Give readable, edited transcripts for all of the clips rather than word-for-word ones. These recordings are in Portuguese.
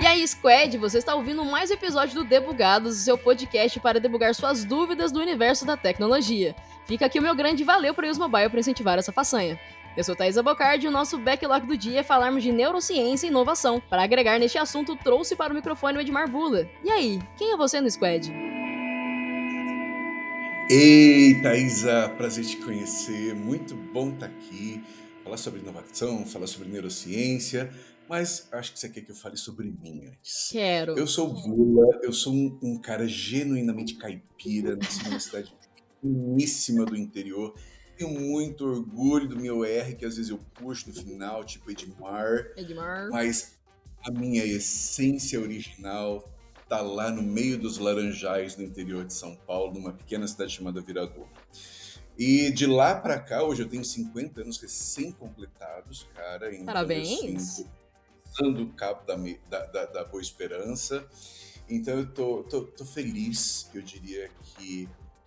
aí, Squad, você está ouvindo mais um episódio do Debugados, seu podcast para debugar suas dúvidas do universo da tecnologia. Fica aqui o meu grande valeu para o Use Mobile para incentivar essa façanha. Eu sou Thaisa Bocardi e o nosso backlog do dia é falarmos de neurociência e inovação. Para agregar neste assunto, trouxe para o microfone o Edmar Bula. E aí, quem é você no Squad? Ei, Thaisa, prazer te conhecer, muito bom estar aqui, falar sobre inovação, falar sobre neurociência, mas acho que você quer que eu fale sobre mim antes. Quero. Eu sou o Bula, eu sou um cara genuinamente caipira, nasci numa cidade pequeníssima do interior, tenho muito orgulho do meu R, que às vezes eu puxo no final, tipo Edmar, mas a minha essência original tá lá no meio dos Laranjais, no interior de São Paulo, numa pequena cidade chamada Viradouro. E de lá para cá, hoje eu tenho 50 anos recém-completados, cara, em Parabéns. 2005, cruzando o Cabo da Boa Esperança. Então eu tô feliz, eu diria que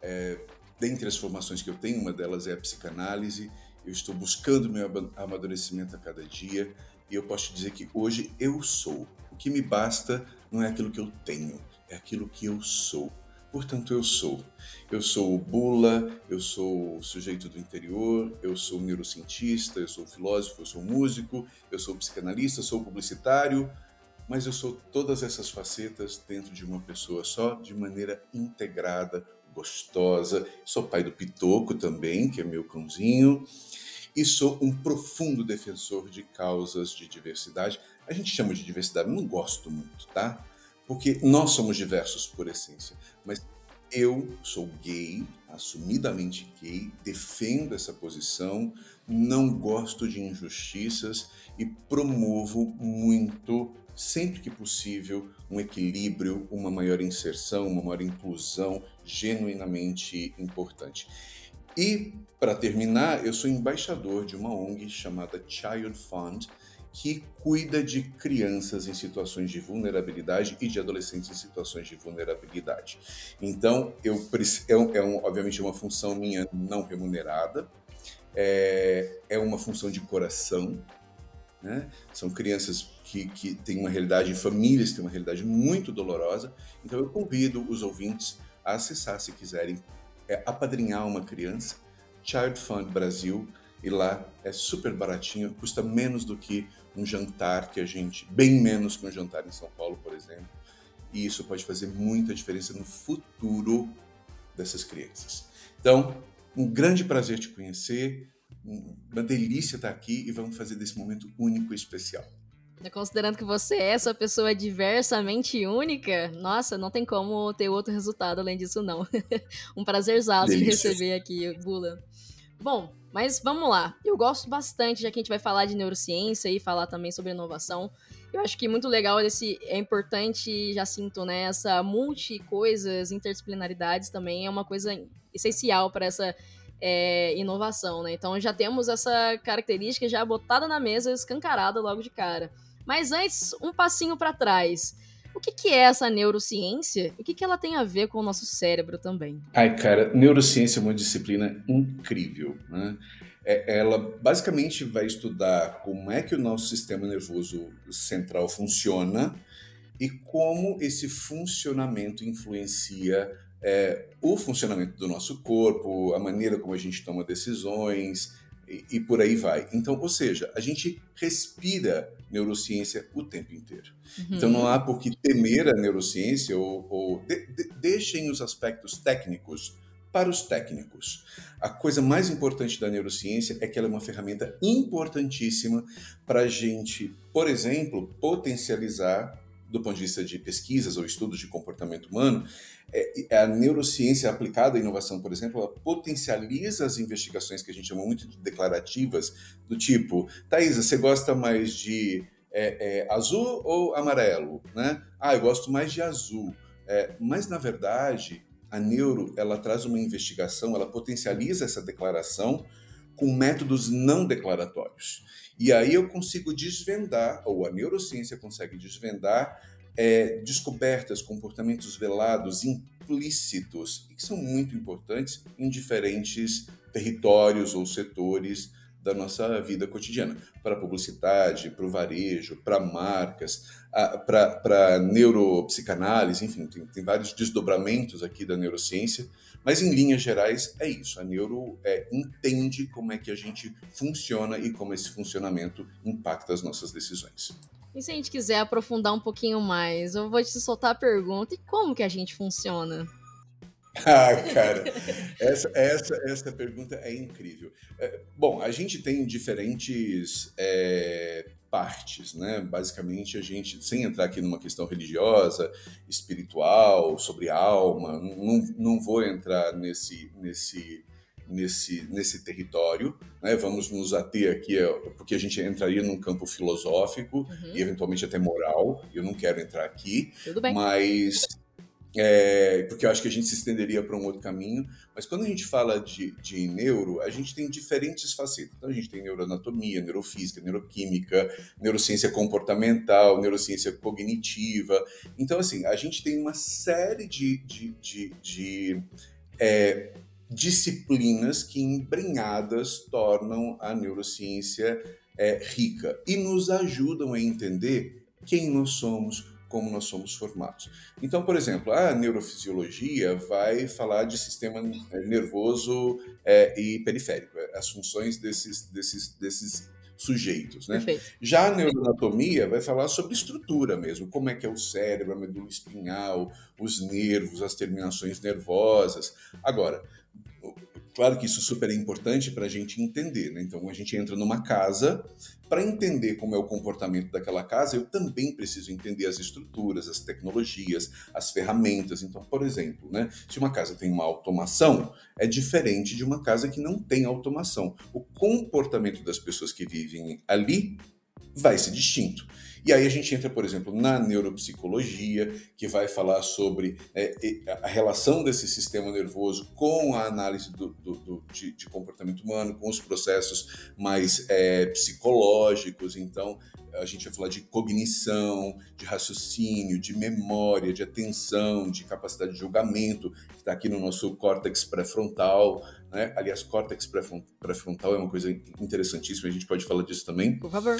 dentre as formações que eu tenho, uma delas é a psicanálise, eu estou buscando meu amadurecimento a cada dia, e eu posso te dizer que hoje eu sou. O que me basta não é aquilo que eu tenho, é aquilo que eu sou. Portanto, eu sou. Eu sou o Bula, eu sou o sujeito do interior, eu sou neurocientista, eu sou filósofo, eu sou músico, eu sou psicanalista, eu sou publicitário, mas eu sou todas essas facetas dentro de uma pessoa só, de maneira integrada, gostosa. Sou pai do Pitoco também, que é meu cãozinho, e sou um profundo defensor de causas de diversidade. A gente chama de diversidade, não gosto muito, tá? Porque nós somos diversos por essência, mas eu sou gay, assumidamente gay, defendo essa posição, não gosto de injustiças e promovo muito, sempre que possível, um equilíbrio, uma maior inserção, uma maior inclusão genuinamente importante. E, para terminar, eu sou embaixador de uma ONG chamada Child Fund, que cuida de crianças em situações de vulnerabilidade e de adolescentes em situações de vulnerabilidade. Então, obviamente uma função minha não remunerada, é uma função de coração, né? São crianças que têm uma realidade, famílias que têm uma realidade muito dolorosa. Então, eu convido os ouvintes a acessar, se quiserem, apadrinhar uma criança, Child Fund Brasil, e lá é super baratinho, custa menos do que um jantar bem menos que um jantar em São Paulo, por exemplo, e isso pode fazer muita diferença no futuro dessas crianças. Então, um grande prazer te conhecer, uma delícia estar aqui e vamos fazer desse momento único e especial. Considerando que você é essa pessoa diversamente única, nossa, não tem como ter outro resultado além disso, não. Um prazerzaço te receber aqui, Bula. Bom, mas vamos lá. Eu gosto bastante, já que a gente vai falar de neurociência e falar também sobre inovação. Eu acho que muito legal é importante, já sinto, né? Essa multi-coisas, interdisciplinaridades também é uma coisa essencial para essa inovação, né? Então já temos essa característica já botada na mesa, escancarada logo de cara. Mas antes, um passinho para trás. O que é essa neurociência? O que ela tem a ver com o nosso cérebro também? Ai, cara, neurociência é uma disciplina incrível, né? Ela basicamente vai estudar como é que o nosso sistema nervoso central funciona e como esse funcionamento influencia o funcionamento do nosso corpo, a maneira como a gente toma decisões e por aí vai. Então, ou seja, a gente respira neurociência o tempo inteiro. Então, não há por que temer a neurociência ou deixem os aspectos técnicos para os técnicos. A coisa mais importante da neurociência é que ela é uma ferramenta importantíssima para a gente, por exemplo, potencializar do ponto de vista de pesquisas ou estudos de comportamento humano, a neurociência aplicada à inovação, por exemplo, ela potencializa as investigações que a gente chama muito de declarativas, do tipo, Thaisa, você gosta mais de azul ou amarelo? Né? Eu gosto mais de azul. Mas, na verdade, a neuro, ela traz uma investigação, ela potencializa essa declaração com métodos não declaratórios. E aí eu consigo desvendar, ou a neurociência consegue desvendar, descobertas, comportamentos velados, implícitos, e que são muito importantes em diferentes territórios ou setores da nossa vida cotidiana, para publicidade, para o varejo, para marcas, para neuropsicanálise, enfim, tem vários desdobramentos aqui da neurociência, mas em linhas gerais é isso, a neuro entende como é que a gente funciona e como esse funcionamento impacta as nossas decisões. E se a gente quiser aprofundar um pouquinho mais, eu vou te soltar a pergunta, e como que a gente funciona? Cara, essa pergunta é incrível. Bom, a gente tem diferentes partes, né? Basicamente, a gente, sem entrar aqui numa questão religiosa, espiritual, sobre alma, não vou entrar nesse território, né? Vamos nos ater aqui, porque a gente entraria num campo filosófico e eventualmente até moral. Eu não quero entrar aqui, Tudo bem. mas porque eu acho que a gente se estenderia para um outro caminho, mas quando a gente fala de neuro, a gente tem diferentes facetas. Então a gente tem neuroanatomia, neurofísica, neuroquímica, neurociência comportamental, neurociência cognitiva. Então, assim, a gente tem uma série de disciplinas que, embrenhadas, tornam a neurociência rica e nos ajudam a entender quem nós somos, como nós somos formados. Então, por exemplo, a neurofisiologia vai falar de sistema nervoso e periférico, as funções desses sujeitos, né? Perfeito. Já a neuroanatomia vai falar sobre estrutura mesmo, como é que é o cérebro, a medula espinhal, os nervos, as terminações nervosas. Agora, claro que isso super é importante para a gente entender, né? Então, a gente entra numa casa, para entender como é o comportamento daquela casa, eu também preciso entender as estruturas, as tecnologias, as ferramentas. Então, por exemplo, né, se uma casa tem uma automação, é diferente de uma casa que não tem automação. O comportamento das pessoas que vivem ali vai ser distinto. E aí a gente entra, por exemplo, na neuropsicologia, que vai falar sobre a relação desse sistema nervoso com a análise de comportamento humano, com os processos mais psicológicos. Então, a gente vai falar de cognição, de raciocínio, de memória, de atenção, de capacidade de julgamento, que está aqui no nosso córtex pré-frontal, né? Aliás, córtex pré-frontal é uma coisa interessantíssima, a gente pode falar disso também. Por favor.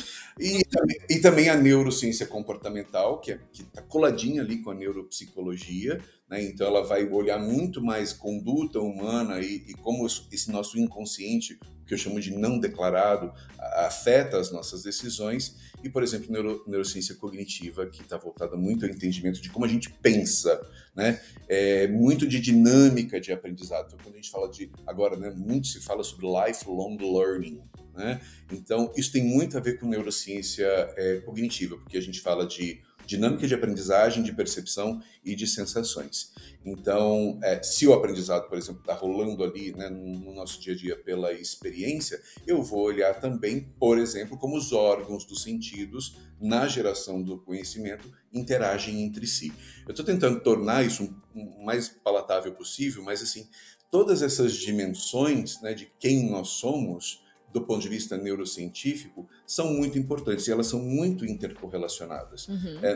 E também a neurociência comportamental, que está coladinha ali com a neuropsicologia, né? Então ela vai olhar muito mais conduta humana e como esse nosso inconsciente, que eu chamo de não declarado, afeta as nossas decisões. E, por exemplo, neurociência cognitiva, que está voltada muito ao entendimento de como a gente pensa, né? Muito de dinâmica de aprendizado. Então, quando a gente fala agora, né, muito se fala sobre lifelong learning, né? Então, isso tem muito a ver com neurociência cognitiva, porque a gente fala de dinâmica de aprendizagem, de percepção e de sensações. Então, se o aprendizado, por exemplo, está rolando ali, né, no nosso dia a dia pela experiência, eu vou olhar também, por exemplo, como os órgãos dos sentidos, na geração do conhecimento, interagem entre si. Eu estou tentando tornar isso o mais palatável possível, mas, assim, todas essas dimensões, né, de quem nós somos, do ponto de vista neurocientífico, são muito importantes e elas são muito intercorrelacionadas.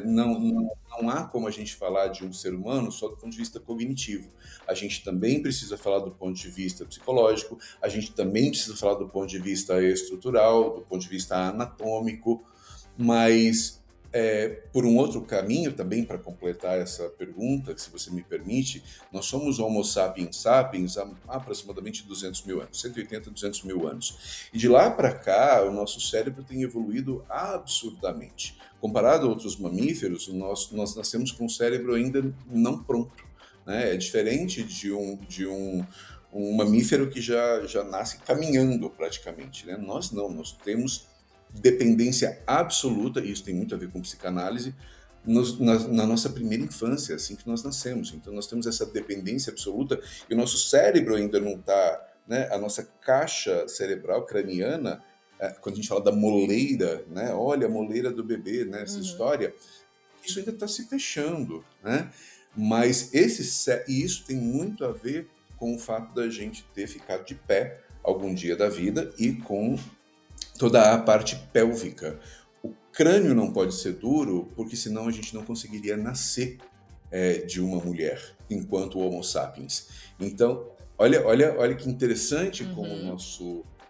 Não há como a gente falar de um ser humano só do ponto de vista cognitivo. A gente também precisa falar do ponto de vista psicológico, a gente também precisa falar do ponto de vista estrutural, do ponto de vista anatômico, mas por um outro caminho também, para completar essa pergunta, se você me permite, nós somos Homo sapiens sapiens há aproximadamente 200 mil anos, 180, 200 mil anos. E de lá para cá, o nosso cérebro tem evoluído absurdamente. Comparado a outros mamíferos, nós nascemos com um cérebro ainda não pronto, né? É diferente de um mamífero que já nasce caminhando praticamente, né? Nós não, nós temos dependência absoluta, e isso tem muito a ver com psicanálise, na nossa primeira infância, assim que nós nascemos. Então nós temos essa dependência absoluta e o nosso cérebro ainda não está, né, a nossa caixa cerebral craniana, quando a gente fala da moleira, né, olha a moleira do bebê, né, essa história, isso ainda está se fechando, né? Mas e isso tem muito a ver com o fato da gente ter ficado de pé algum dia da vida e com toda a parte pélvica. O crânio não pode ser duro, porque senão a gente não conseguiria nascer de uma mulher, enquanto Homo sapiens. Então, olha que interessante como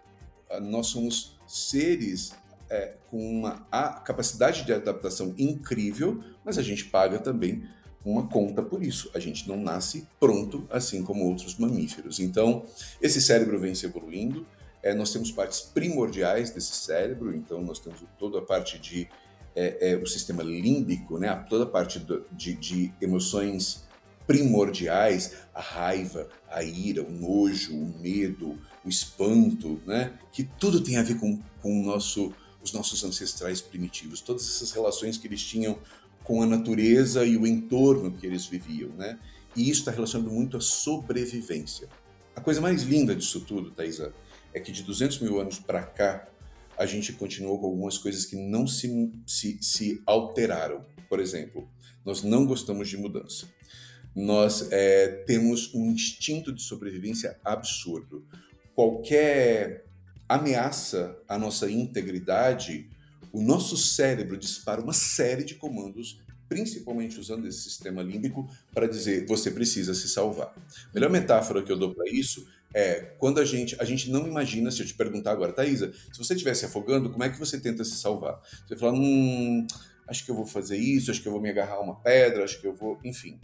nós somos seres com uma capacidade de adaptação incrível, mas a gente paga também uma conta por isso. A gente não nasce pronto, assim como outros mamíferos. Então, esse cérebro vem se evoluindo. Nós temos partes primordiais desse cérebro, então nós temos toda a parte de o sistema límbico, né? Toda a parte de emoções primordiais, a raiva, a ira, o nojo, o medo, o espanto, né? Que tudo tem a ver com os nossos ancestrais primitivos, todas essas relações que eles tinham com a natureza e o entorno que eles viviam, né? E isso está relacionado muito à sobrevivência. A coisa mais linda disso tudo, Thaisa, é que de 200 mil anos para cá, a gente continuou com algumas coisas que não se alteraram. Por exemplo, nós não gostamos de mudança. Nós temos um instinto de sobrevivência absurdo. Qualquer ameaça à nossa integridade, o nosso cérebro dispara uma série de comandos, principalmente usando esse sistema límbico, para dizer, você precisa se salvar. A melhor metáfora que eu dou para isso quando a gente não imagina, se eu te perguntar agora, Thaisa, se você estivesse afogando, como é que você tenta se salvar? Você fala, acho que eu vou fazer isso, acho que eu vou me agarrar a uma pedra, acho que eu vou... Enfim.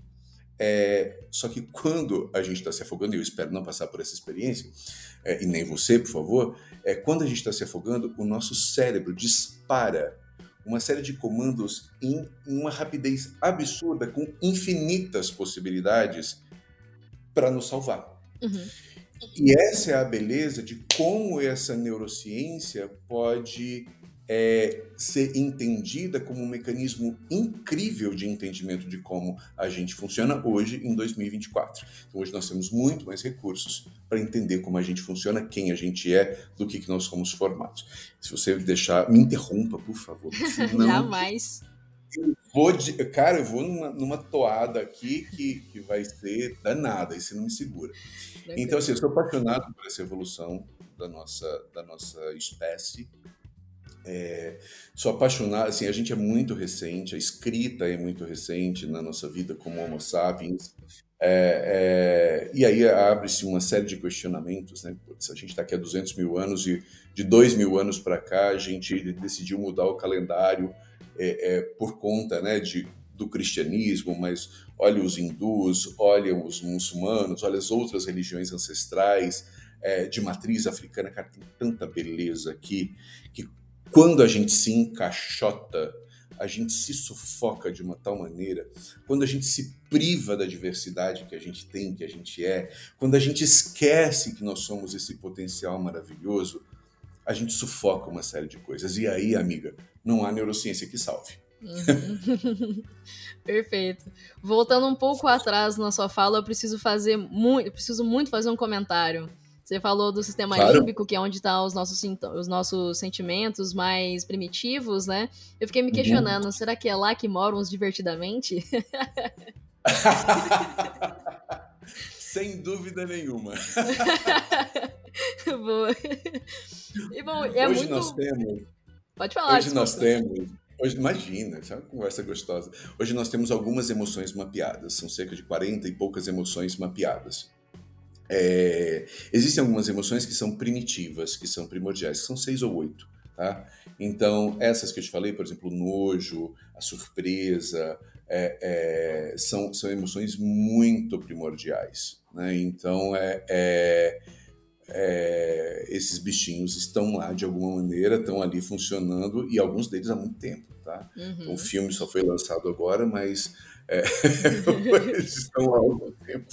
Só que quando a gente está se afogando, e eu espero não passar por essa experiência, e nem você, por favor, quando a gente está se afogando, o nosso cérebro dispara uma série de comandos em uma rapidez absurda, com infinitas possibilidades para nos salvar. Uhum. E essa é a beleza de como essa neurociência pode ser entendida como um mecanismo incrível de entendimento de como a gente funciona hoje, em 2024. Então, hoje nós temos muito mais recursos para entender como a gente funciona, quem a gente é, do que nós somos formados. Se você deixar, me interrompa, por favor. Senão, Jamais. eu vou numa toada aqui que vai ser danada, e você não me segura. Então, assim, eu sou apaixonado por essa evolução da nossa espécie. Sou apaixonado, assim, a gente é muito recente, a escrita é muito recente na nossa vida como Homo sapiens. E aí abre-se uma série de questionamentos, né? Putz, a gente está aqui há 200 mil anos e de 2 mil anos para cá a gente decidiu mudar o calendário por conta, né, do cristianismo, mas olha os hindus, olha os muçulmanos, olha as outras religiões ancestrais de matriz africana. Cara, tem tanta beleza aqui que quando a gente se encaixota, a gente se sufoca de uma tal maneira, quando a gente se priva da diversidade que a gente tem, que a gente quando a gente esquece que nós somos esse potencial maravilhoso, a gente sufoca uma série de coisas. E aí, amiga, não há neurociência que salve. Uhum. Perfeito. Voltando um pouco atrás na sua fala, eu preciso muito fazer um comentário. Você falou do sistema límbico, que é onde estão os nossos sentimentos mais primitivos, né? Eu fiquei me questionando, será que é lá que moram os divertidamente? Sem dúvida nenhuma. Boa. E bom, Hoje nós temos... Pode falar, Hoje, imagina, isso é uma conversa gostosa. Hoje nós temos algumas emoções mapeadas, são cerca de 40 e poucas emoções mapeadas. Existem algumas emoções que são primitivas, que são primordiais, que são 6 ou 8, tá? Então, essas que eu te falei, por exemplo, o nojo, a surpresa, são emoções muito primordiais, né? Então, esses bichinhos estão lá de alguma maneira, estão ali funcionando, e alguns deles há muito tempo, tá? Uhum. Então, o filme só foi lançado agora, mas eles estão lá há algum tempo.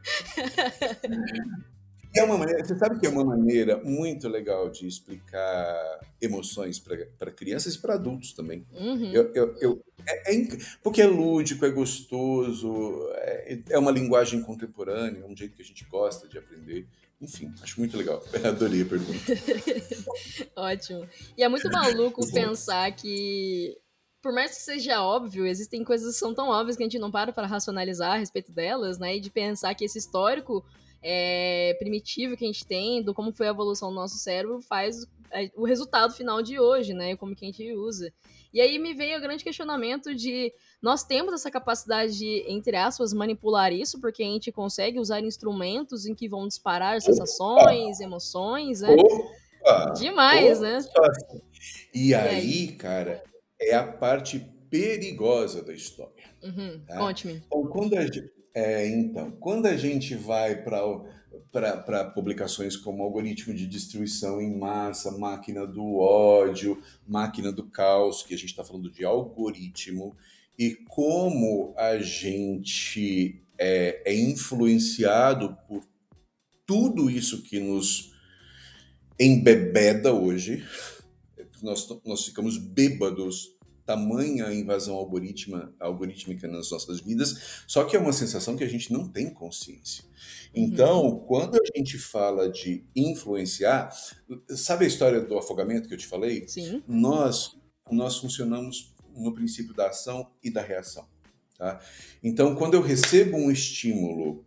Você sabe que é uma maneira muito legal de explicar emoções para crianças e para adultos também. Uhum. Porque é lúdico, é gostoso, é uma linguagem contemporânea, é um jeito que a gente gosta de aprender. Enfim, acho muito legal. Adorei a pergunta. Ótimo. E é muito maluco pensar que, por mais que seja óbvio, existem coisas que são tão óbvias que a gente não para racionalizar a respeito delas, né? E de pensar que esse histórico primitivo que a gente tem, do como foi a evolução do nosso cérebro, faz o resultado final de hoje, né? Como que a gente usa. E aí me veio o grande questionamento de nós temos essa capacidade de, entre aspas, manipular isso, porque a gente consegue usar instrumentos em que vão disparar sensações, emoções, né? Demais, né? E E aí? aí, cara, é a parte perigosa da história, tá? Conte-me. Então, quando a gente vai para publicações como algoritmo de destruição em massa, máquina do ódio, máquina do caos, que a gente está falando de algoritmo, e como a gente é influenciado por tudo isso que nos embebeda hoje, nós ficamos bêbados, tamanha invasão algorítmica nas nossas vidas, só que é uma sensação que a gente não tem consciência. Então, quando a gente fala de influenciar, sabe a história do afogamento que eu te falei? Sim. Nós funcionamos no princípio da ação e da reação. Tá? Então, quando eu recebo um estímulo,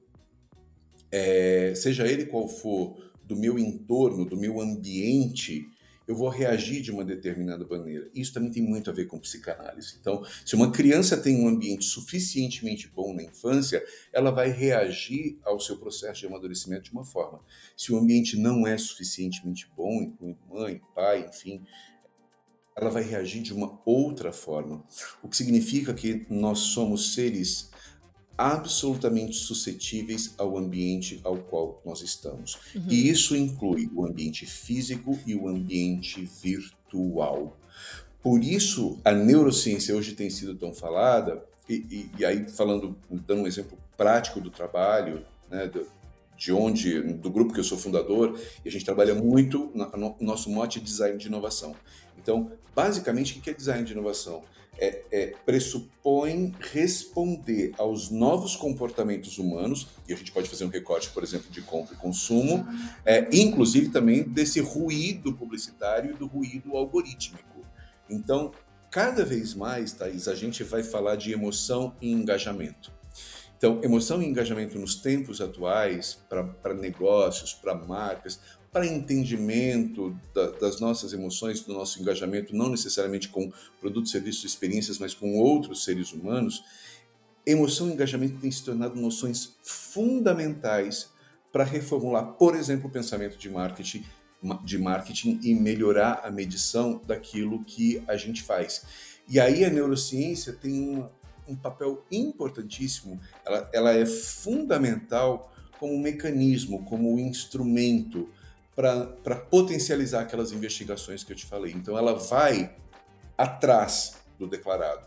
seja ele qual for, do meu entorno, do meu ambiente, eu vou reagir de uma determinada maneira. Isso também tem muito a ver com psicanálise. Então, se uma criança tem um ambiente suficientemente bom na infância, ela vai reagir ao seu processo de amadurecimento de uma forma. Se o ambiente não é suficientemente bom, incluindo mãe, pai, enfim, ela vai reagir de uma outra forma. O que significa que nós somos seres absolutamente suscetíveis ao ambiente ao qual nós estamos. E isso inclui o ambiente físico e o ambiente virtual. Por isso, a neurociência hoje tem sido tão falada, e aí falando, dando um exemplo prático do trabalho, né, do grupo que eu sou fundador, e a gente trabalha muito, o nosso mote é design de inovação. Então, basicamente, o que é design de inovação? Pressupõe responder aos novos comportamentos humanos, e a gente pode fazer um recorte, por exemplo, de compra e consumo, inclusive também desse ruído publicitário e do ruído algorítmico. Então, cada vez mais, Thaís, a gente vai falar de emoção e engajamento. Então, emoção e engajamento nos tempos atuais, para negócios, para marcas, para entendimento das nossas emoções, do nosso engajamento, não necessariamente com produtos, serviços, experiências, mas com outros seres humanos, emoção e engajamento têm se tornado noções fundamentais para reformular, por exemplo, o pensamento de marketing e melhorar a medição daquilo que a gente faz. E aí a neurociência tem um papel importantíssimo, ela é fundamental como mecanismo, como instrumento para potencializar aquelas investigações que eu te falei. Então ela vai atrás do declarado,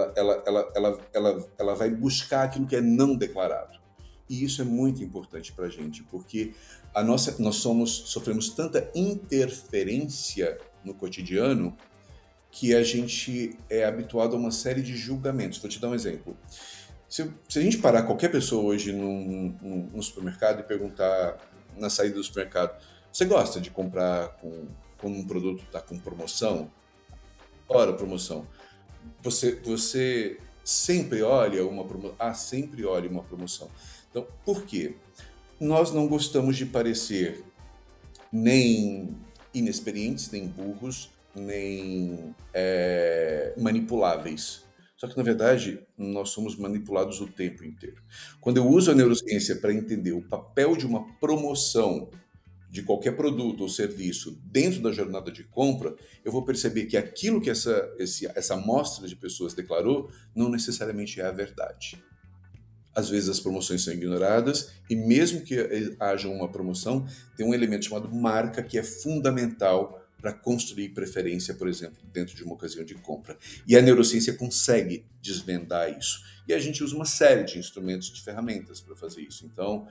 ela vai buscar aquilo que é não declarado. E isso é muito importante para a gente, porque nós sofremos tanta interferência no cotidiano que a gente é habituado a uma série de julgamentos. Vou te dar um exemplo. Se a gente parar qualquer pessoa hoje no supermercado e perguntar na saída do supermercado, você gosta de comprar quando um produto está com promoção? Ora, promoção. Você sempre olha uma promoção? Sempre olha uma promoção. Então, por quê? Nós não gostamos de parecer nem inexperientes, nem burros, nem manipuláveis. Só que, na verdade, nós somos manipulados o tempo inteiro. Quando eu uso a neurociência para entender o papel de uma promoção de qualquer produto ou serviço dentro da jornada de compra, eu vou perceber que aquilo que essa amostra de pessoas declarou não necessariamente é a verdade. Às vezes as promoções são ignoradas e mesmo que haja uma promoção, tem um elemento chamado marca que é fundamental para construir preferência, por exemplo, dentro de uma ocasião de compra. E a neurociência consegue desvendar isso. E a gente usa uma série de instrumentos, de ferramentas para fazer isso. Então,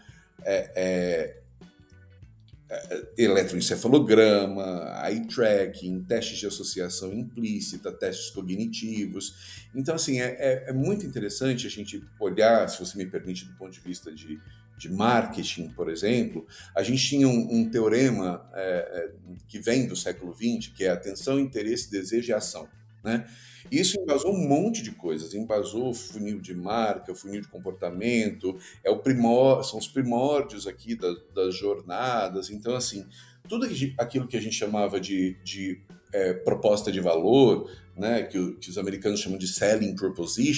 eletroencefalograma, eye tracking, testes de associação implícita, testes cognitivos. Então, assim, é muito interessante a gente olhar, se você me permite, do ponto de vista de marketing, por exemplo. A gente tinha um teorema que vem do século XX, que é atenção, interesse, desejo e ação, né? Isso embasou um monte de coisas, embasou funil de marca, funil de comportamento, são os primórdios aqui das jornadas. Então, assim, tudo aquilo que a gente chamava de proposta de valor, né, que os americanos chamam de selling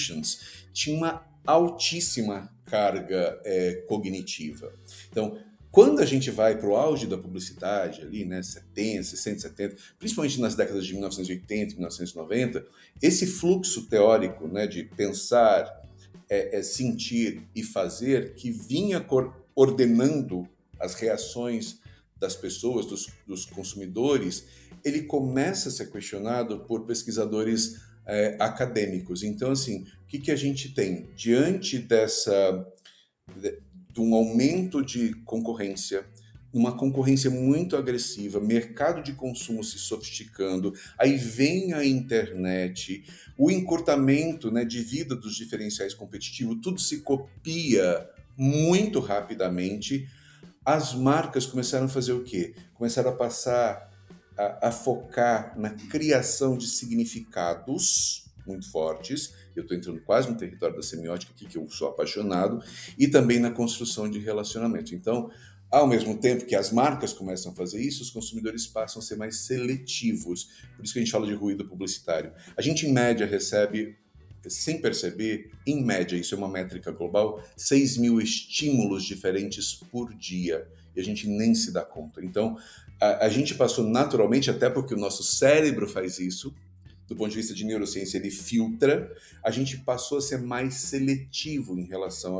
propositions, tinha uma altíssima carga cognitiva. Então, Quando a gente vai para o auge da publicidade, ali, né, 70, 60, 70, principalmente nas décadas de 1980 e 1990, esse fluxo teórico, né, de pensar, sentir e fazer, que vinha ordenando as reações das pessoas, dos consumidores, ele começa a ser questionado por pesquisadores acadêmicos. Então, assim, o que a gente tem? Diante de um aumento de concorrência, uma concorrência muito agressiva, mercado de consumo se sofisticando, aí vem a internet, o encurtamento, né, de vida dos diferenciais competitivos, tudo se copia muito rapidamente. As marcas começaram a fazer o quê? Começaram a passar a focar na criação de significados muito fortes. Eu estou entrando quase no território da semiótica aqui, que eu sou apaixonado, e também na construção de relacionamento. Então, ao mesmo tempo que as marcas começam a fazer isso, os consumidores passam a ser mais seletivos. Por isso que a gente fala de ruído publicitário. A gente, em média, recebe, sem perceber, em média, isso é uma métrica global, 6 mil estímulos diferentes por dia. E a gente nem se dá conta. Então, a gente passou naturalmente, até porque o nosso cérebro faz isso, do ponto de vista de neurociência, ele filtra, a gente passou a ser mais seletivo em relação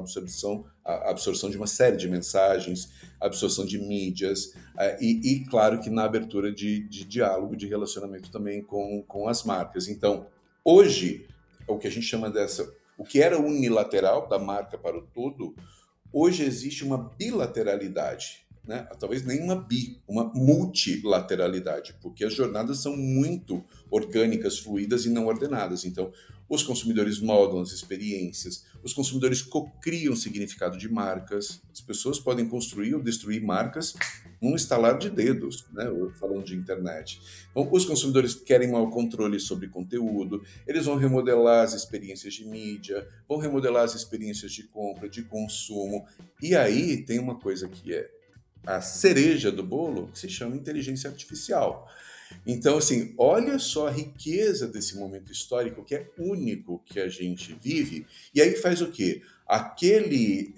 à absorção de uma série de mensagens, absorção de mídias, e claro que na abertura de diálogo, de relacionamento também com as marcas. Então, hoje, o que a gente chama o que era unilateral, da marca para o todo, hoje existe uma bilateralidade, né? Talvez nem uma multilateralidade, porque as jornadas são muito orgânicas, fluídas e não ordenadas. Então, os consumidores moldam as experiências, os consumidores cocriam o significado de marcas, as pessoas podem construir ou destruir marcas num estalar de dedos, né? Falando de internet. Então, os consumidores querem maior controle sobre conteúdo, eles vão remodelar as experiências de mídia, vão remodelar as experiências de compra, de consumo, e aí tem uma coisa que é a cereja do bolo, que se chama inteligência artificial. Então, assim, olha só a riqueza desse momento histórico que é único que a gente vive, e aí faz o quê? Aquele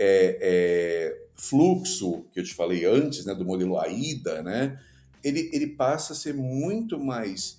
fluxo que eu te falei antes, né, do modelo AIDA, né, ele passa a ser muito mais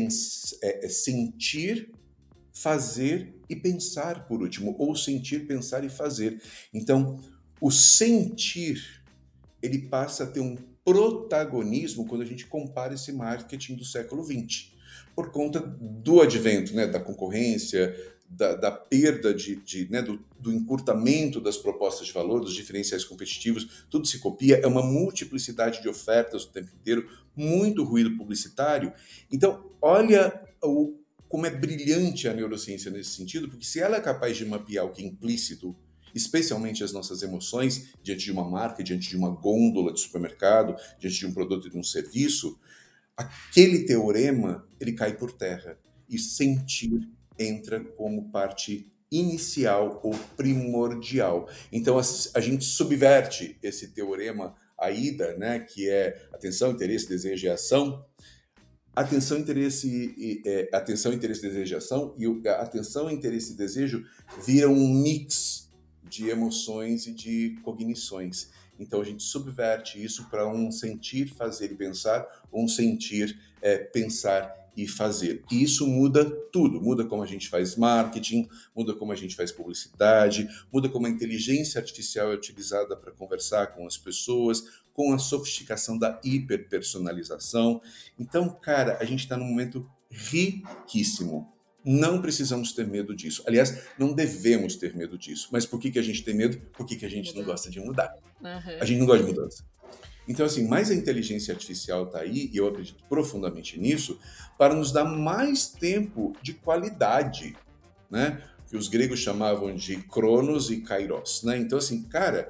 sentir, fazer e pensar por último, ou sentir, pensar e fazer. Então, o sentir ele passa a ter um protagonismo quando a gente compara esse marketing do século XX, por conta do advento, né, da concorrência, da perda né, do encurtamento das propostas de valor, dos diferenciais competitivos, tudo se copia, é uma multiplicidade de ofertas o tempo inteiro, muito ruído publicitário. Então, olha como é brilhante a neurociência nesse sentido, porque se ela é capaz de mapear o que é implícito, especialmente as nossas emoções diante de uma marca, diante de uma gôndola de supermercado, diante de um produto e de um serviço, aquele teorema ele cai por terra e sentir entra como parte inicial ou primordial. Então a gente subverte esse teorema AIDA, né, que é atenção, interesse, desejo e ação. Atenção, interesse, desejo e ação, e a atenção, interesse e desejo viram um mix de emoções e de cognições. Então a gente subverte isso para um sentir, fazer e pensar, um sentir, pensar e fazer. E isso muda tudo, muda como a gente faz marketing, muda como a gente faz publicidade, muda como a inteligência artificial é utilizada para conversar com as pessoas, com a sofisticação da hiperpersonalização. Então, cara, a gente está num momento riquíssimo. Não precisamos ter medo disso. Aliás, não devemos ter medo disso. Mas por que a gente tem medo? Porque a gente não gosta de mudar. A gente não gosta de mudança. Então, assim, mas a inteligência artificial está aí, e eu acredito profundamente nisso, para nos dar mais tempo de qualidade, né? Que os gregos chamavam de Cronos e Kairos, né? Então, assim, cara,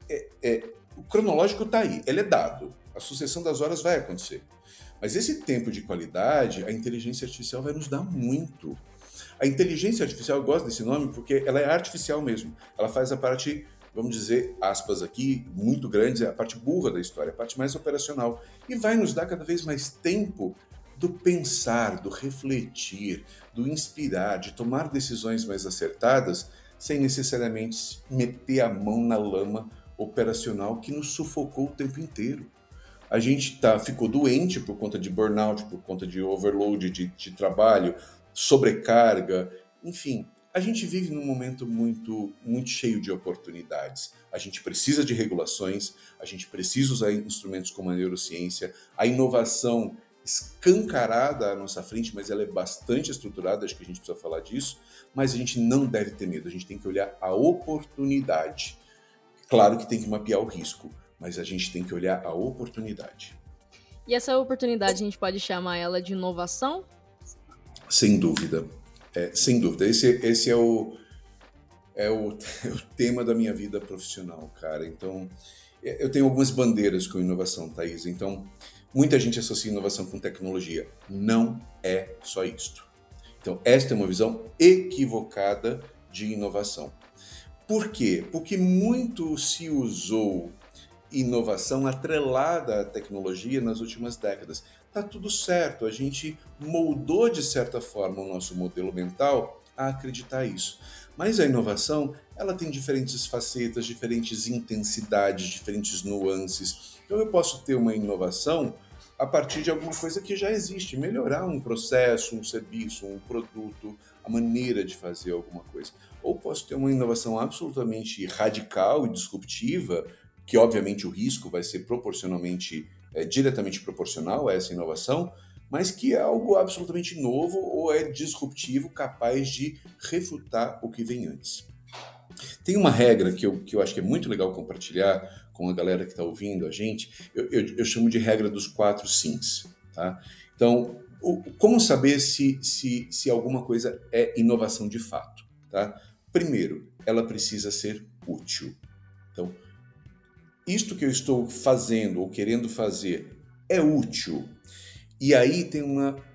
o cronológico está aí, ele é dado. A sucessão das horas vai acontecer. Mas esse tempo de qualidade, a inteligência artificial vai nos dar muito. A inteligência artificial, eu gosto desse nome porque ela é artificial mesmo. Ela faz a parte, vamos dizer, aspas aqui, muito grandes, a parte burra da história, a parte mais operacional. E vai nos dar cada vez mais tempo do pensar, do refletir, do inspirar, de tomar decisões mais acertadas, sem necessariamente meter a mão na lama operacional que nos sufocou o tempo inteiro. A gente ficou doente por conta de burnout, por conta de overload de trabalho, sobrecarga, enfim. A gente vive num momento muito, muito cheio de oportunidades. A gente precisa de regulações, a gente precisa usar instrumentos como a neurociência, a inovação escancarada à nossa frente, mas ela é bastante estruturada, acho que a gente precisa falar disso, mas a gente não deve ter medo, a gente tem que olhar a oportunidade. Claro que tem que mapear o risco, mas a gente tem que olhar a oportunidade. E essa oportunidade a gente pode chamar ela de inovação? Sem dúvida. Sem dúvida. Esse é o tema da minha vida profissional, cara. Então, eu tenho algumas bandeiras com inovação, Thaís. Então, muita gente associa inovação com tecnologia. Não é só isto. Então, esta é uma visão equivocada de inovação. Por quê? Porque muito se usou inovação atrelada à tecnologia nas últimas décadas. Tá tudo certo, a gente moldou de certa forma o nosso modelo mental a acreditar isso. Mas a inovação, ela tem diferentes facetas, diferentes intensidades, diferentes nuances. Então eu posso ter uma inovação a partir de alguma coisa que já existe, melhorar um processo, um serviço, um produto, a maneira de fazer alguma coisa. Ou posso ter uma inovação absolutamente radical e disruptiva, que obviamente o risco vai ser diretamente proporcional a essa inovação, mas que é algo absolutamente novo ou é disruptivo, capaz de refutar o que vem antes. Tem uma regra que eu acho que é muito legal compartilhar com a galera que está ouvindo a gente, eu chamo de regra dos 4 sims. Tá? Então, como saber se alguma coisa é inovação de fato? Tá? Primeiro, ela precisa ser útil. Então, isto que eu estou fazendo ou querendo fazer é útil? E aí tem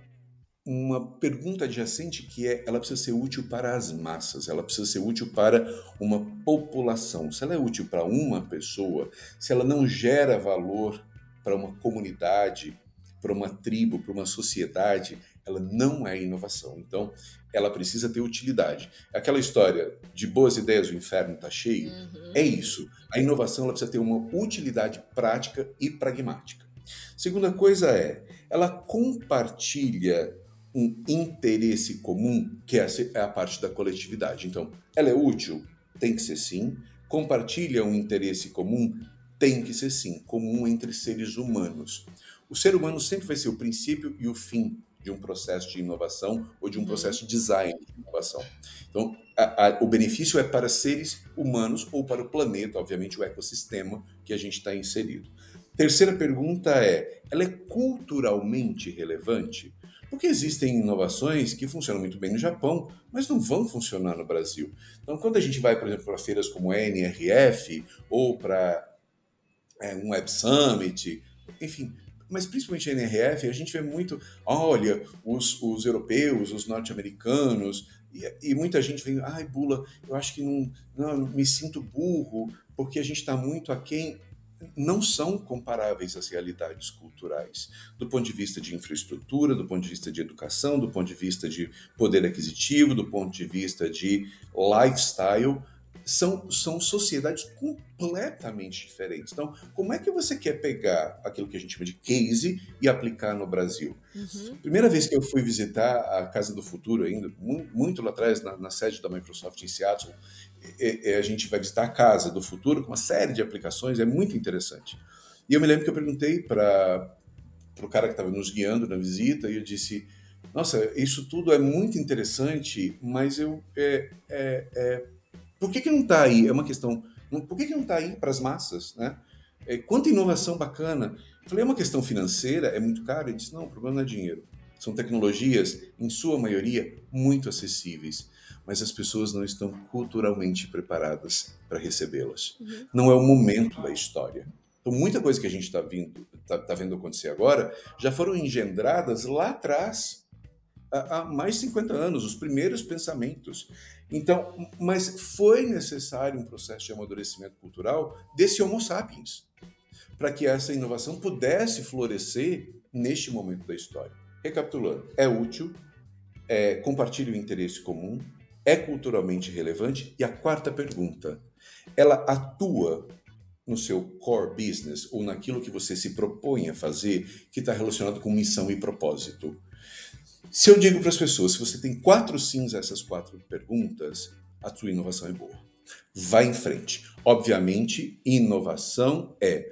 uma pergunta adjacente que ela precisa ser útil para as massas, ela precisa ser útil para uma população. Se ela é útil para uma pessoa, se ela não gera valor para uma comunidade, para uma tribo, para uma sociedade, ela não é inovação. Então, ela precisa ter utilidade. Aquela história de boas ideias o inferno está cheio, é isso. A inovação ela precisa ter uma utilidade prática e pragmática. Segunda coisa ela compartilha um interesse comum, que é a parte da coletividade. Então, ela é útil? Tem que ser sim. Compartilha um interesse comum? Tem que ser sim. Comum entre seres humanos. O ser humano sempre vai ser o princípio e o fim de um processo de inovação ou de um processo de design de inovação. Então, o benefício é para seres humanos ou para o planeta, obviamente, o ecossistema que a gente está inserido. Terceira pergunta ela é culturalmente relevante? Porque existem inovações que funcionam muito bem no Japão, mas não vão funcionar no Brasil. Então, quando a gente vai, por exemplo, para feiras como a NRF ou para um Web Summit, enfim, mas principalmente a NRF, a gente vê muito, olha, os europeus, os norte-americanos, e muita gente vem, ai, Bula, eu acho que não me sinto burro, porque a gente está muito aquém. Não são comparáveis as realidades culturais, do ponto de vista de infraestrutura, do ponto de vista de educação, do ponto de vista de poder aquisitivo, do ponto de vista de lifestyle. São sociedades completamente diferentes. Então, como é que você quer pegar aquilo que a gente chama de case e aplicar no Brasil? Primeira vez que eu fui visitar a Casa do Futuro, ainda muito lá atrás, na sede da Microsoft em Seattle, a gente vai visitar a Casa do Futuro com uma série de aplicações, é muito interessante. E eu me lembro que eu perguntei para o cara que estava nos guiando na visita, e eu disse, nossa, isso tudo é muito interessante, mas por que não está aí? É uma questão, por que não está aí para as massas, né? Quanta inovação bacana. Eu falei, é uma questão financeira, é muito caro? Ele disse, não, o problema não é dinheiro. São tecnologias, em sua maioria, muito acessíveis, mas as pessoas não estão culturalmente preparadas para recebê-las. Não é o momento da história. Então, muita coisa que a gente está vendo acontecer agora já foram engendradas lá atrás, há mais de 50 anos, os primeiros pensamentos. Então, mas foi necessário um processo de amadurecimento cultural desse Homo sapiens, para que essa inovação pudesse florescer neste momento da história. Recapitulando, é útil, compartilha o interesse comum, é culturalmente relevante, e a quarta pergunta, ela atua no seu core business ou naquilo que você se propõe a fazer que está relacionado com missão e propósito? Se eu digo para as pessoas, se você tem 4 sims a essas 4 perguntas, a sua inovação é boa. Vai em frente. Obviamente, inovação é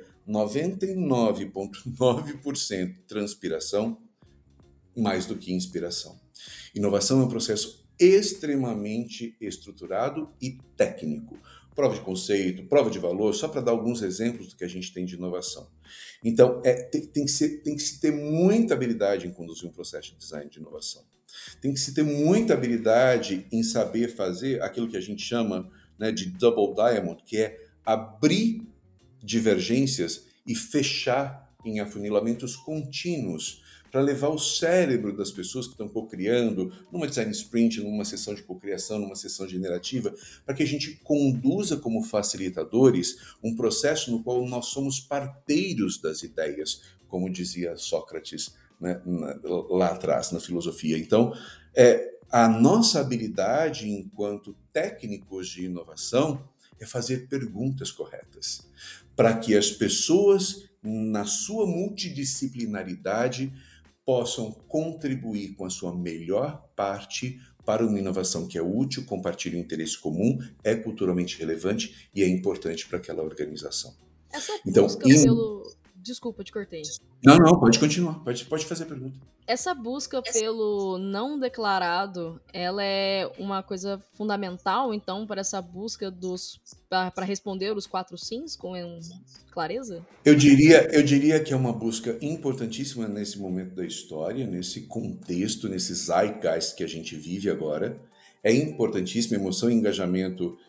99,9% transpiração, mais do que inspiração. Inovação é um processo extremamente estruturado e técnico. Prova de conceito, prova de valor, só para dar alguns exemplos do que a gente tem de inovação. Então, tem que se ter muita habilidade em conduzir um processo de design de inovação. Tem que se ter muita habilidade em saber fazer aquilo que a gente chama, né, de double diamond, que é abrir divergências e fechar em afunilamentos contínuos para levar o cérebro das pessoas que estão co-criando, numa design sprint, numa sessão de co-criação, numa sessão generativa, para que a gente conduza como facilitadores um processo no qual nós somos parteiros das ideias, como dizia Sócrates, né, lá atrás, na filosofia. Então, a nossa habilidade enquanto técnicos de inovação é fazer perguntas corretas, para que as pessoas, na sua multidisciplinaridade, possam contribuir com a sua melhor parte para uma inovação que é útil, compartilha um interesse comum, é culturalmente relevante e é importante para aquela organização. Essa Então, busca pelo... Desculpa, te cortei. Não, pode continuar, pode fazer a pergunta. Essa busca pelo não declarado, ela é uma coisa fundamental, então, para essa busca para responder os 4 sims com clareza? Eu diria que é uma busca importantíssima nesse momento da história, nesse contexto, nesse zeitgeist que a gente vive agora. É importantíssimo, emoção e engajamento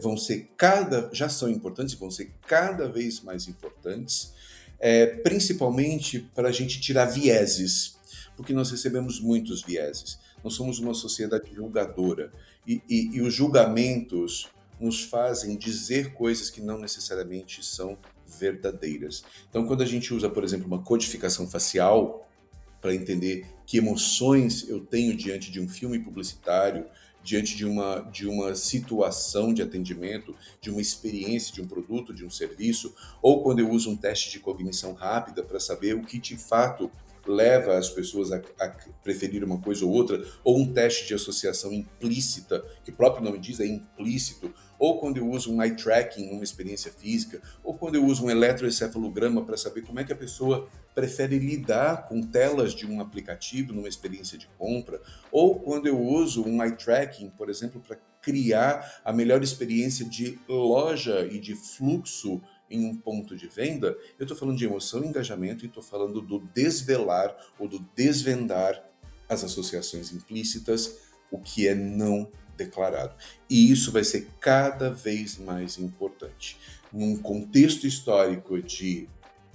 já são importantes e vão ser cada vez mais importantes, principalmente para a gente tirar vieses, porque nós recebemos muitos vieses. Nós somos uma sociedade julgadora e os julgamentos nos fazem dizer coisas que não necessariamente são verdadeiras. Então, quando a gente usa, por exemplo, uma codificação facial para entender que emoções eu tenho diante de um filme publicitário, diante de uma situação de atendimento, de uma experiência, de um produto, de um serviço, ou quando eu uso um teste de cognição rápida para saber o que de fato leva as pessoas a preferir uma coisa ou outra, ou um teste de associação implícita, que o próprio nome diz, é implícito, ou quando eu uso um eye tracking numa experiência física, ou quando eu uso um eletroencefalograma para saber como é que a pessoa prefere lidar com telas de um aplicativo numa experiência de compra, ou quando eu uso um eye tracking, por exemplo, para criar a melhor experiência de loja e de fluxo em um ponto de venda, eu estou falando de emoção e engajamento e estou falando do desvelar ou do desvendar as associações implícitas, o que é não declarado. E isso vai ser cada vez mais importante. Num contexto histórico de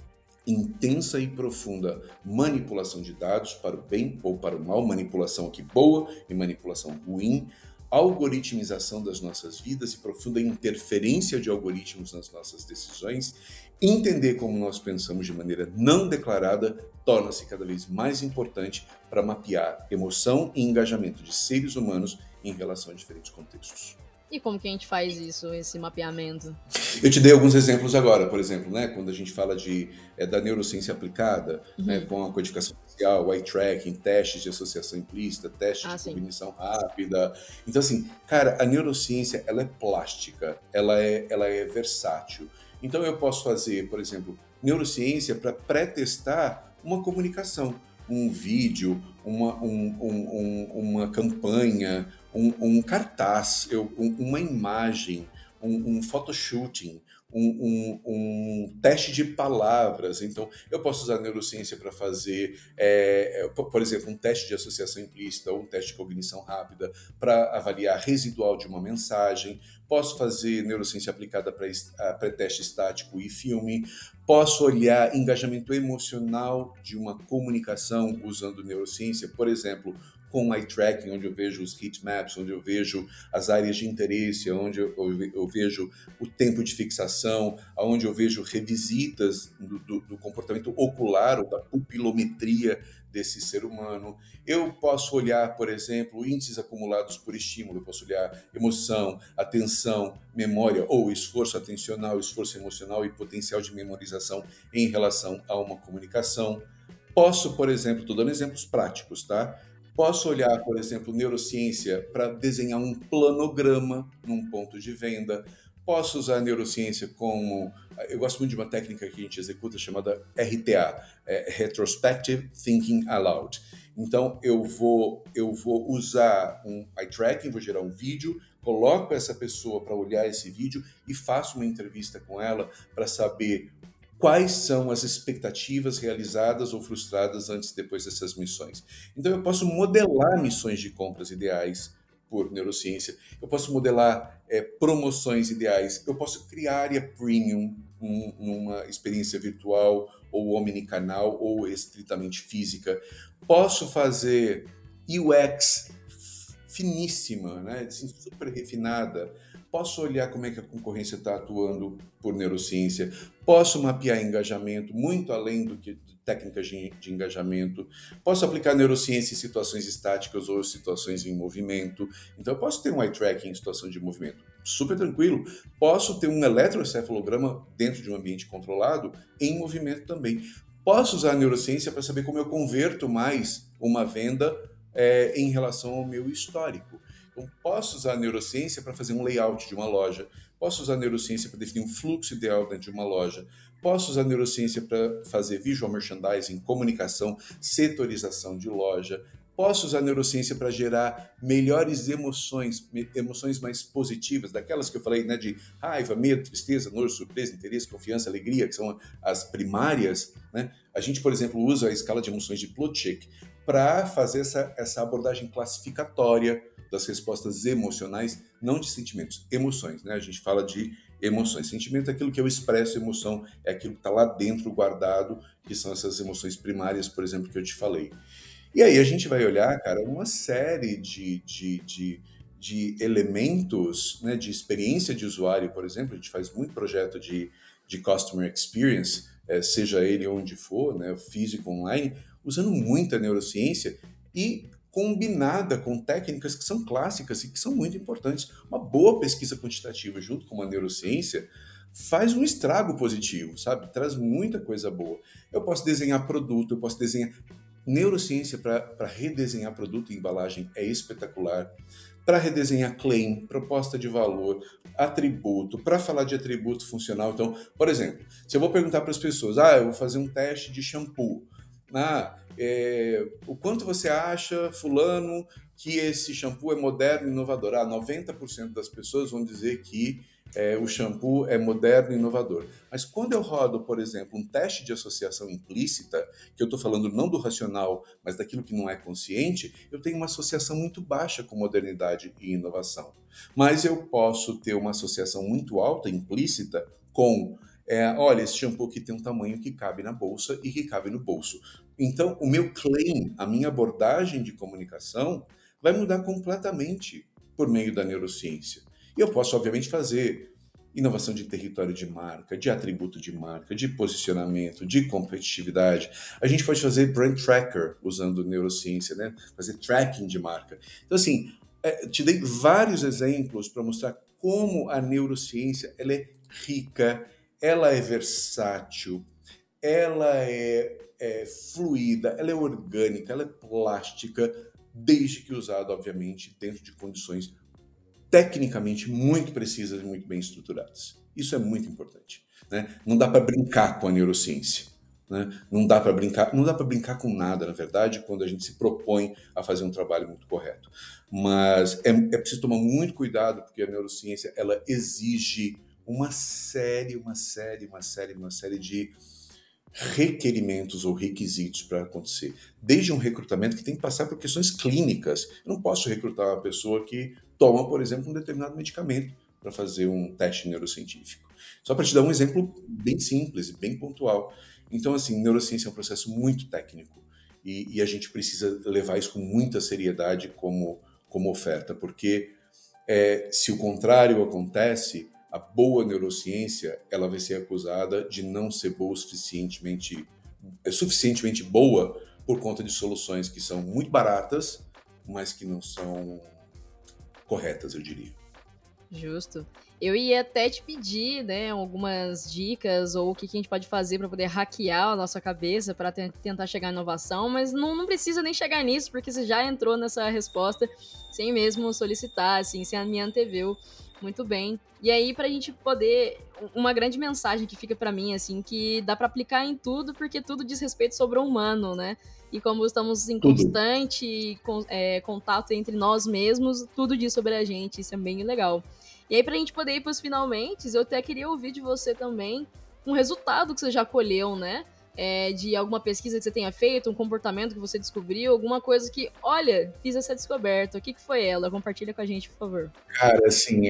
intensa e profunda manipulação de dados para o bem ou para o mal, manipulação aqui boa e manipulação ruim, algoritmização das nossas vidas e profunda interferência de algoritmos nas nossas decisões, entender como nós pensamos de maneira não declarada torna-se cada vez mais importante para mapear emoção e engajamento de seres humanos em relação a diferentes contextos. E como que a gente faz isso, esse mapeamento? Eu te dei alguns exemplos agora, por exemplo, né, quando a gente fala da neurociência aplicada, né, com a codificação facial, eye tracking, testes de associação implícita, testes de cognição rápida. Então, assim, cara, a neurociência, ela é plástica, ela é versátil. Então, eu posso fazer, por exemplo, neurociência para pré-testar uma comunicação, um vídeo, uma campanha, um cartaz, uma imagem, um photoshooting, um teste de palavras. Então, eu posso usar a neurociência para fazer, por exemplo, um teste de associação implícita ou um teste de cognição rápida para avaliar residual de uma mensagem. Posso fazer neurociência aplicada para teste estático e filme. Posso olhar engajamento emocional de uma comunicação usando neurociência, por exemplo, com eye tracking, onde eu vejo os heat maps, onde eu vejo as áreas de interesse, onde eu vejo o tempo de fixação, onde eu vejo revisitas do comportamento ocular ou da pupilometria desse ser humano. Eu posso olhar, por exemplo, índices acumulados por estímulo, eu posso olhar emoção, atenção, memória ou esforço atencional, esforço emocional e potencial de memorização em relação a uma comunicação. Posso, por exemplo, estou dando exemplos práticos, tá? Posso olhar, por exemplo, neurociência para desenhar um planograma num ponto de venda. Posso usar a neurociência como... Eu gosto muito de uma técnica que a gente executa chamada RTA, Retrospective Thinking Aloud. Então, eu vou usar um eye tracking, vou gerar um vídeo, coloco essa pessoa para olhar esse vídeo e faço uma entrevista com ela para saber quais são as expectativas realizadas ou frustradas antes e depois dessas missões. Então, eu posso modelar missões de compras ideais por neurociência, eu posso modelar promoções ideais, eu posso criar área premium numa experiência virtual ou omnicanal ou estritamente física, posso fazer UX finíssima, né, assim, super refinada, posso olhar como é que a concorrência está atuando por neurociência, posso mapear engajamento muito além do que técnicas de engajamento, posso aplicar neurociência em situações estáticas ou situações em movimento, então eu posso ter um eye tracking em situação de movimento, super tranquilo, posso ter um eletroencefalograma dentro de um ambiente controlado em movimento também, posso usar a neurociência para saber como eu converto mais uma venda em relação ao meu histórico. Então, posso usar a neurociência para fazer um layout de uma loja, posso usar a neurociência para definir um fluxo ideal dentro de uma loja, posso usar a neurociência para fazer visual merchandising, comunicação, setorização de loja, posso usar a neurociência para gerar melhores emoções mais positivas, daquelas que eu falei, né, de raiva, medo, tristeza, nojo, surpresa, interesse, confiança, alegria, que são as primárias, né? A gente, por exemplo, usa a escala de emoções de Plutchik para fazer essa abordagem classificatória das respostas emocionais, não de sentimentos, emoções, né? A gente fala de emoções. Sentimento é aquilo que eu expresso, emoção é aquilo que está lá dentro guardado, que são essas emoções primárias, por exemplo, que eu te falei. E aí a gente vai olhar, cara, uma série de elementos, né, de experiência de usuário, por exemplo, a gente faz muito projeto de customer experience, seja ele onde for, né, físico, online, usando muita neurociência e combinada com técnicas que são clássicas e que são muito importantes. Uma boa pesquisa quantitativa junto com uma neurociência faz um estrago positivo, sabe? Traz muita coisa boa. Eu posso desenhar produto, eu posso desenhar... Neurociência para redesenhar produto e embalagem é espetacular. Para redesenhar claim, proposta de valor, atributo, para falar de atributo funcional. Então, por exemplo, se eu vou perguntar para as pessoas, eu vou fazer um teste de shampoo. O quanto você acha, fulano, que esse shampoo é moderno e inovador? 90% das pessoas vão dizer que o shampoo é moderno e inovador. Mas quando eu rodo, por exemplo, um teste de associação implícita, que eu estou falando não do racional, mas daquilo que não é consciente, eu tenho uma associação muito baixa com modernidade e inovação. Mas eu posso ter uma associação muito alta, implícita, com olha, esse shampoo aqui tem um tamanho que cabe na bolsa e que cabe no bolso. Então, o meu claim, a minha abordagem de comunicação vai mudar completamente por meio da neurociência. E eu posso, obviamente, fazer inovação de território de marca, de atributo de marca, de posicionamento, de competitividade. A gente pode fazer brand tracker usando neurociência, né? Fazer tracking de marca. Então, assim, te dei vários exemplos para mostrar como a neurociência ela é rica, ela é versátil, ela é fluida, ela é orgânica, ela é plástica, desde que usada, obviamente, dentro de condições tecnicamente muito precisas e muito bem estruturadas. Isso é muito importante, né? Não dá para brincar com a neurociência, né? Não dá para brincar com nada, na verdade, quando a gente se propõe a fazer um trabalho muito correto. Mas é preciso tomar muito cuidado, porque a neurociência ela exige uma série de requerimentos ou requisitos para acontecer. Desde um recrutamento que tem que passar por questões clínicas. Eu não posso recrutar uma pessoa que toma, por exemplo, um determinado medicamento para fazer um teste neurocientífico. Só para te dar um exemplo bem simples e bem pontual. Então, assim, neurociência é um processo muito técnico. e a gente precisa levar isso com muita seriedade como oferta, porque se o contrário acontece, a boa neurociência ela vai ser acusada de não ser boa suficientemente boa por conta de soluções que são muito baratas, mas que não são corretas, eu diria. Justo. Eu ia até te pedir, né, algumas dicas ou o que a gente pode fazer para poder hackear a nossa cabeça para tentar chegar à inovação, mas não precisa nem chegar nisso, porque você já entrou nessa resposta sem mesmo solicitar, assim, sem me anteveu muito bem. E aí, pra gente poder. Uma grande mensagem que fica para mim, assim, que dá para aplicar em tudo, porque tudo diz respeito sobre o humano, né? E como estamos em Tudo. constante contato entre nós mesmos, tudo diz sobre a gente, isso é bem legal. E aí, pra gente poder ir pros finalmente, eu até queria ouvir de você também um resultado que você já colheu, né? De alguma pesquisa que você tenha feito, um comportamento que você descobriu, alguma coisa que, olha, fiz essa descoberta. O que foi ela? Compartilha com a gente, por favor. Cara, assim,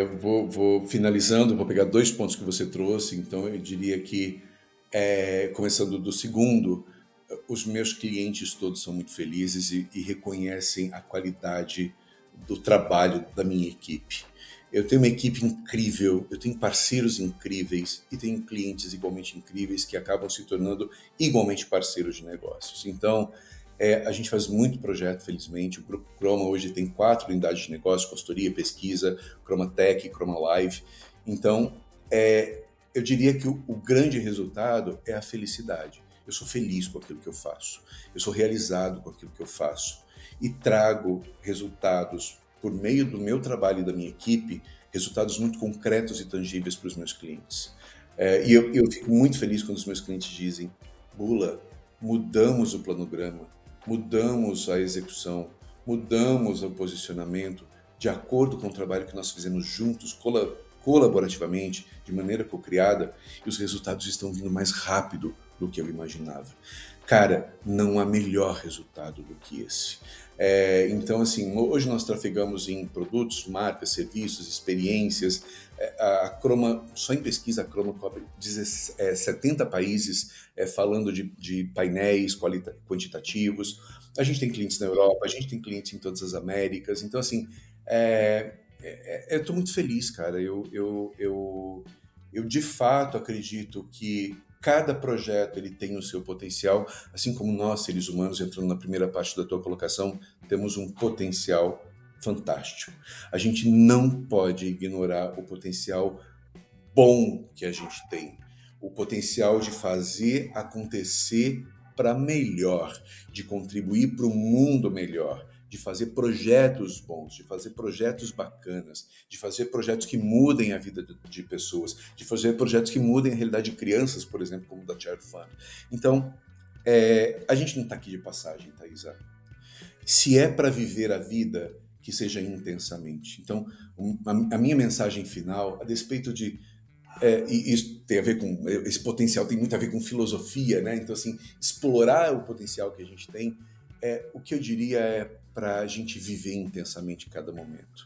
vou finalizando, vou pegar 2 pontos que você trouxe, então eu diria que, começando do segundo, os meus clientes todos são muito felizes e reconhecem a qualidade do trabalho da minha equipe. Eu tenho uma equipe incrível, eu tenho parceiros incríveis e tenho clientes igualmente incríveis que acabam se tornando igualmente parceiros de negócios. Então, a gente faz muito projeto, felizmente. O Grupo Croma hoje tem 4 unidades de negócio, consultoria, pesquisa, Croma Tech, Croma Live. Então, eu diria que o grande resultado é a felicidade. Eu sou feliz com aquilo que eu faço. Eu sou realizado com aquilo que eu faço. E trago resultados por meio do meu trabalho e da minha equipe, resultados muito concretos e tangíveis para os meus clientes. E eu fico muito feliz quando os meus clientes dizem: Bula, mudamos o planograma, mudamos a execução, mudamos o posicionamento de acordo com o trabalho que nós fizemos juntos, colaborativamente, de maneira co-criada, e os resultados estão vindo mais rápido do que eu imaginava. Cara, não há melhor resultado do que esse. Então, assim, hoje nós trafegamos em produtos, marcas, serviços, experiências. A Croma, só em pesquisa, a Croma cobre 70 países falando de painéis quantitativos. A gente tem clientes na Europa, a gente tem clientes em todas as Américas. Então, assim, eu estou muito feliz, cara. Eu de fato acredito que cada projeto ele tem o seu potencial, assim como nós, seres humanos, entrando na primeira parte da tua colocação, temos um potencial fantástico. A gente não pode ignorar o potencial bom que a gente tem, o potencial de fazer acontecer para melhor, de contribuir para um mundo melhor, de fazer projetos bons, de fazer projetos bacanas, de fazer projetos que mudem a vida de pessoas, de fazer projetos que mudem a realidade de crianças, por exemplo, como o da Child Fund. Então, a gente não está aqui de passagem, Thaisa. Se é para viver a vida, que seja intensamente. Então, a minha mensagem final, a despeito de e isso tem a ver com esse potencial, tem muito a ver com filosofia, né? Então, assim, explorar o potencial que a gente tem, o que eu diria para a gente viver intensamente cada momento.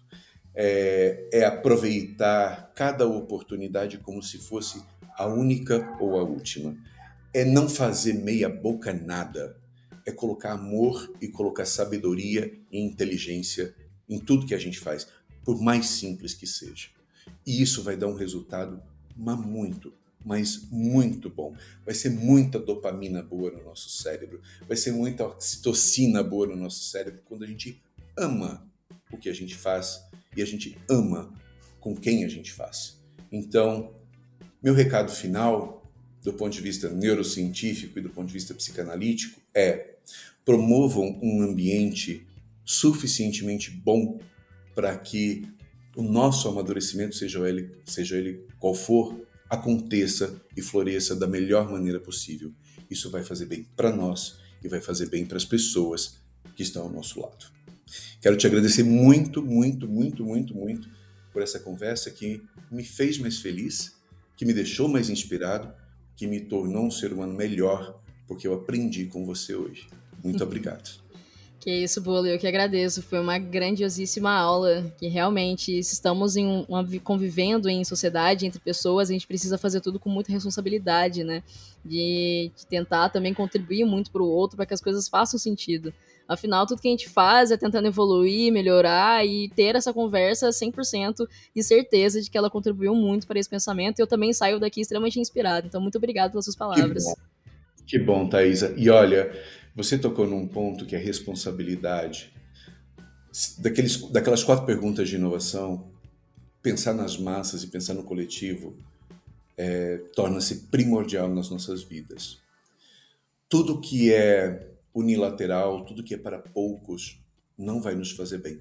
Aproveitar cada oportunidade como se fosse a única ou a última. É não fazer meia boca nada. É colocar amor e colocar sabedoria e inteligência em tudo que a gente faz, por mais simples que seja. E isso vai dar um resultado mas muito bom. Vai ser muita dopamina boa no nosso cérebro, vai ser muita oxitocina boa no nosso cérebro quando a gente ama o que a gente faz e a gente ama com quem a gente faz. Então, meu recado final, do ponto de vista neurocientífico e do ponto de vista psicanalítico, promovam um ambiente suficientemente bom para que o nosso amadurecimento, seja ele qual for, aconteça e floresça da melhor maneira possível. Isso vai fazer bem para nós e vai fazer bem para as pessoas que estão ao nosso lado. Quero te agradecer muito, muito, muito, muito, muito por essa conversa que me fez mais feliz, que me deixou mais inspirado, que me tornou um ser humano melhor, porque eu aprendi com você hoje. Muito obrigado. Que isso, Bolo, eu que agradeço. Foi uma grandiosíssima aula, que realmente, se estamos convivendo em sociedade, entre pessoas, a gente precisa fazer tudo com muita responsabilidade, né? De tentar também contribuir muito para o outro, para que as coisas façam sentido. Afinal, tudo que a gente faz é tentando evoluir, melhorar e ter essa conversa 100% de certeza de que ela contribuiu muito para esse pensamento. E eu também saio daqui extremamente inspirado. Então, muito obrigado pelas suas palavras. Que bom, Thaisa. E olha, você tocou num ponto que é responsabilidade. Daquelas 4 perguntas de inovação, pensar nas massas e pensar no coletivo torna-se primordial nas nossas vidas. Tudo que é unilateral, tudo que é para poucos, não vai nos fazer bem.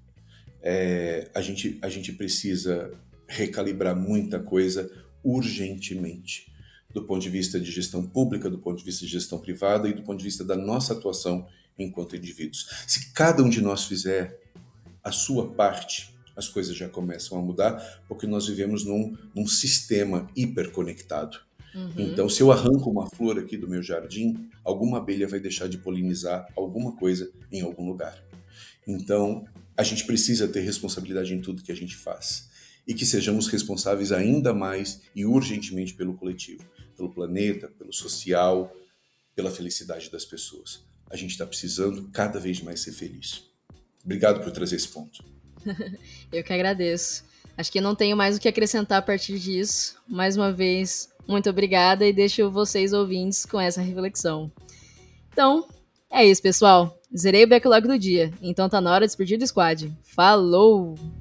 A gente precisa recalibrar muita coisa urgentemente, do ponto de vista de gestão pública, do ponto de vista de gestão privada e do ponto de vista da nossa atuação enquanto indivíduos. Se cada um de nós fizer a sua parte, as coisas já começam a mudar, porque nós vivemos num sistema hiperconectado. Então, se eu arranco uma flor aqui do meu jardim, alguma abelha vai deixar de polinizar alguma coisa em algum lugar. Então, a gente precisa ter responsabilidade em tudo que a gente faz. E que sejamos responsáveis ainda mais e urgentemente pelo coletivo, pelo planeta, pelo social, pela felicidade das pessoas. A gente está precisando cada vez mais ser feliz. Obrigado por trazer esse ponto. Eu que agradeço. Acho que não tenho mais o que acrescentar a partir disso. Mais uma vez, muito obrigada e deixo vocês ouvintes com essa reflexão. Então, é isso, pessoal. Zerei o backlog do dia, então tá na hora de despedir do squad. Falou!